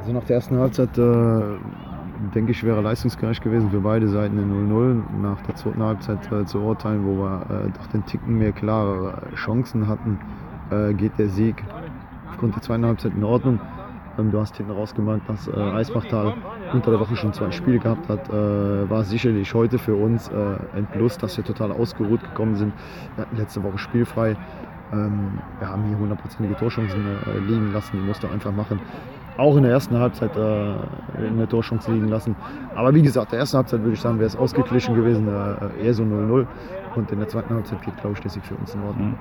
Also nach der ersten Halbzeit denke ich, wäre leistungsgerecht gewesen für beide Seiten in 0-0. Nach der zweiten Halbzeit zu urteilen, wo wir doch den Ticken mehr klare Chancen hatten, geht der Sieg aufgrund der zweiten Halbzeit in Ordnung. Du hast hinten rausgemerkt, dass Eisbachtal unter der Woche schon 2 Spiele gehabt hat. War sicherlich heute für uns ein Plus, dass wir total ausgeruht gekommen sind. Wir hatten letzte Woche spielfrei. Wir haben hier 100%ige Torchancen liegen lassen, die musste einfach machen. Auch in der ersten Halbzeit eine Torchance liegen lassen. Aber wie gesagt, in der ersten Halbzeit würde ich sagen, wäre es ausgeglichen gewesen, eher so 0-0. Und in der zweiten Halbzeit geht, glaube ich, der Sieg für uns in Ordnung.